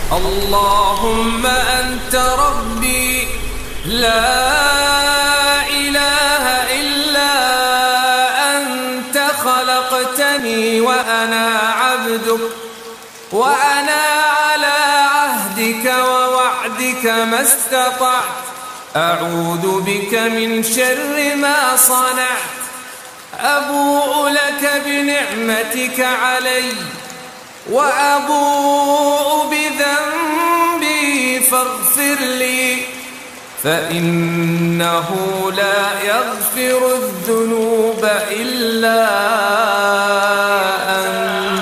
اللهم أنت ربي لا إله إلا أنت خلقتني وأنا عبدك وأنا على عهدك ووعدك ما استطعت أعوذ بك من شر ما صنعت أبوء لك بنعمتك علي وأبوء بذنبي فاغفر لي فإنه لا يغفر الذنوب إلا أنت.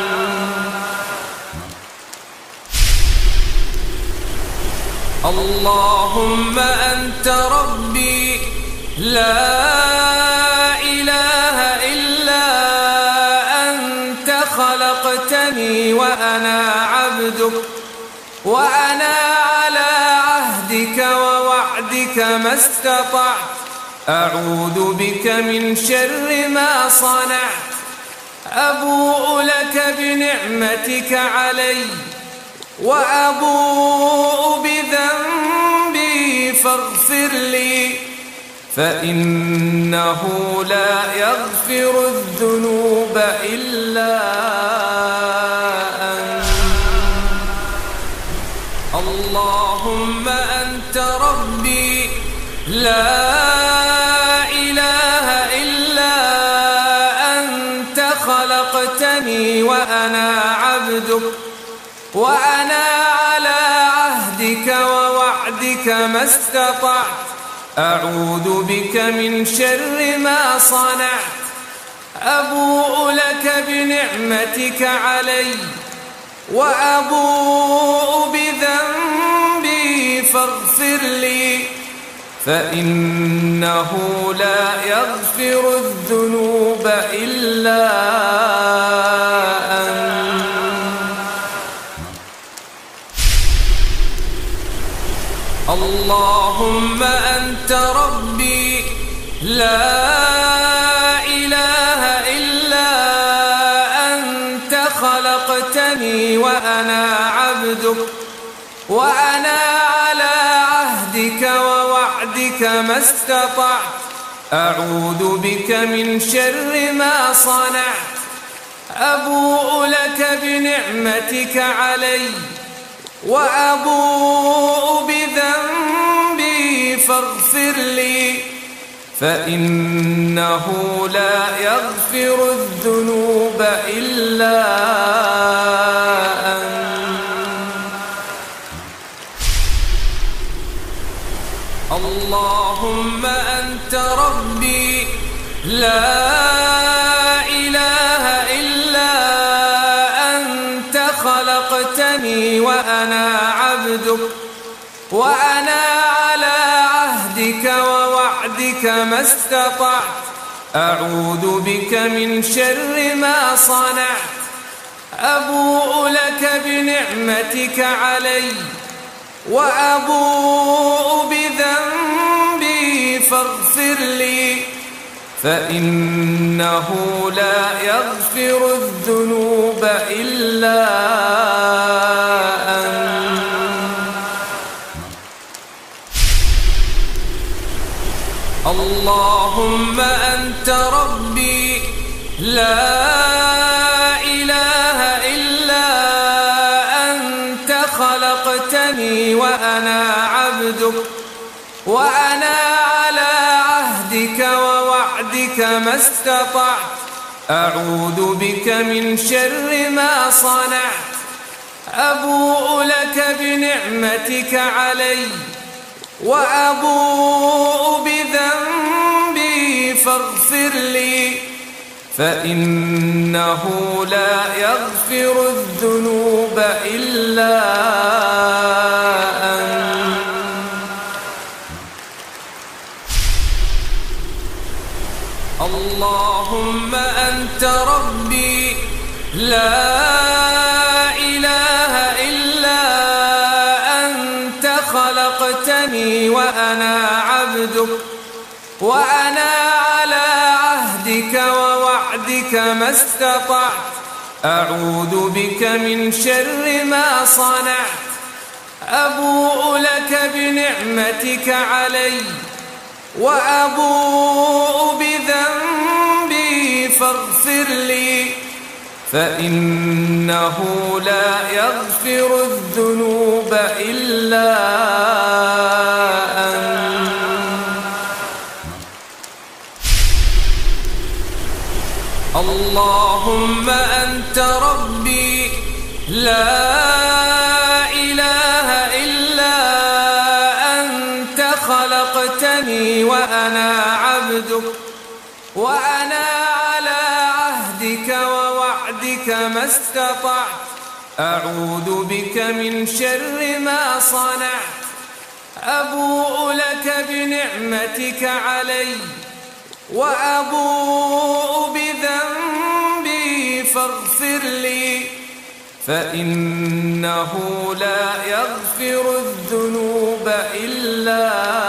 اللهم أنت ربي لا إله إلا أنت خلقتني وأنا عبدك وأنا على عهدك ووعدك ما استطعت أعوذ بك من شر ما صنعت أبوء لك بنعمتك علي وأبوء بذنبي فاغفر لي فإنه لا يغفر الذنوب إلا أنت. اللهم أنت ربي لا إله إلا أنت خلقتني وأنا عبدك وأنا على عهدك ووعدك ما استطعت أعوذ بك من شر ما صنعت أبوء لك بنعمتك علي وأبوء بذنبي فاغفر لي فإنه لا يغفر الذنوب إلا أنت. اللهم أنت ربي لا إله إلا أنت خلقتني وأنا عبدك وأنا على عهدك ووعدك ما استطعت أعوذ بك من شر ما صنعت أبوء لك بنعمتك علي وأبوء بذنبي فاغفر لي فإنه لا يغفر الذنوب إلا أنت. اللهم أنت ربي لا إله إلا أنت خلقتني وأنا عبدك وأنا على عهدك ووعدك ما استطعت أعوذ بك من شر ما صنعت أبوء لك بنعمتك علي وأبوء بذنبي فاغفر لي فإنه لا يغفر الذنوب إلا أنت. اللهم أنت ربي لا إله إلا أنت خلقتني وأنا عبدك وأنا على عهدك ووعدك ما استطعت أعوذ بك من شر ما صنعت أبوء لك بنعمتك علي وأبوء بذنبي فاغفر لي فإنه لا يغفر الذنوب إلا أنت. اللهم أنت ربي لا إله إلا أنت خلقتني وأنا عبدك وأنا على عهدك ووعدك ما استطعت أعوذ بك من شر ما صنعت أبوء لك بنعمتك علي وأبوء بذنبي فاغفر لي فإنه لا يغفر الذنوب إلا أنت. اللهم أنت ربي لا إله إلا أنت خلقتني وأنا عبدك وأنا على عهدك ووعدك ما استطعت أعوذ بك من شر ما صنعت. أبوء لك بنعمتك علي وأبوء بذنبي فاغفر لي فإنه لا يغفر الذنوب إلا